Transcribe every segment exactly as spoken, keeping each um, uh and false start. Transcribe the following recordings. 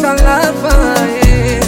a lover, yeah.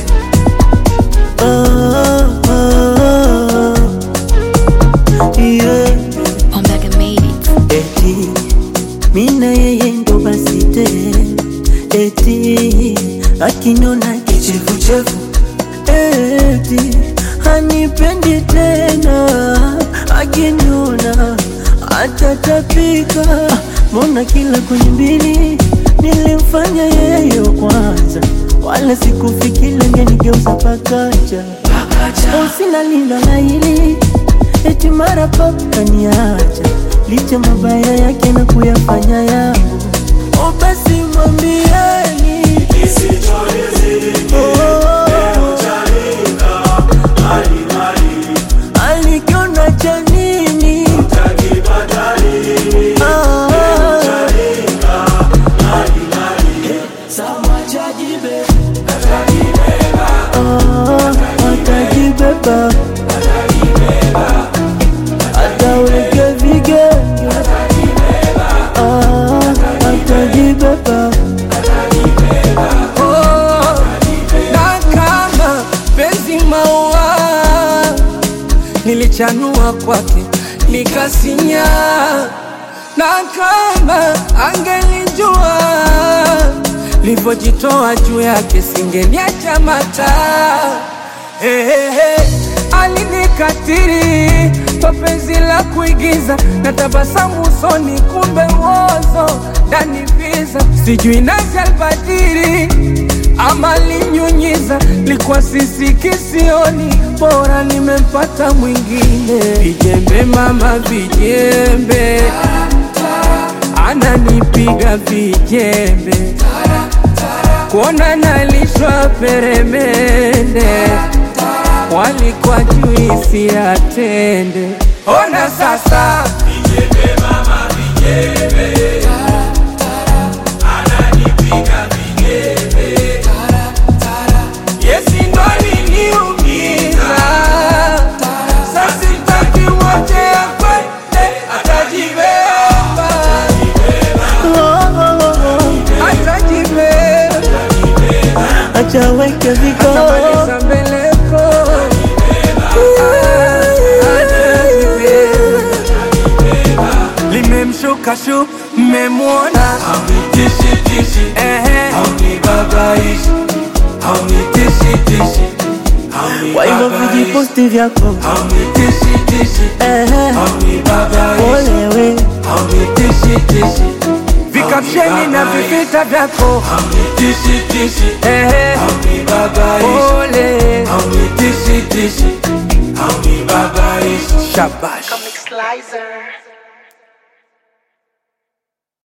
Oh, oh, oh, yeah. Omega made it. Eti, mina yeye ndo basi tena. Eti, akiniona kichefuchefu. Eti, hanipendi tena. Akiniona atatapika. Mbona kila kwenye mbili nilimfanya yeye kwanza, wala sikufikiri angenigeuza pakacha. Usina lina la hili, eti mara pop kaniacha, licha mabaya yake na kuyafanya yangu. O basi mwambieni oh, leo chalinga mali mali, alikiona cha nini utakibadali. Ah, leo chalinga mali mali, sama chajibe atajibeba. Ah, atajibeba atajibeba, ataweke vigenge atajibeba. Ah, atajibeba. Oh, na kama penzi maua nilichanua kwake nikasinya, na kama angelijua livojitoa juu yake singeniacha mata. Hey, hey, hey. Alinikatiri kwa penzi la kuigiza na tabasamu usoni, kumbe uozo ndani visa. Sijui nasi albadiri ama linyunyiza, likuwa sisi kisioni, bora nimempata mwingine. Vijembe mama vijembe, ananipiga vijembe, kuona nalishwa peremende, walikuwa juisi ya tende. Ona sasa vijembe mama vijembe, ananipiga vijembe, yesi ndo aliniumiza. Sasa sitaki mwache akwende, atajibeba atajibeba, achaweke viko atamaliza mbeleko. Limemshuka shu, mmemwona haunitishi tishi, ehe, haunibabaishi, haunitishi tishi, kwa hivyo vijiposti vyako haunitishi tishi, ehe, haunibabaishi, olewe haunitishi tishi, vikapsheni na vivita vyako haunitishi tishi, ehe, haunibabaishi, ole haunitishi tishi, haunibabaishi. Shabash. Comic Slicer.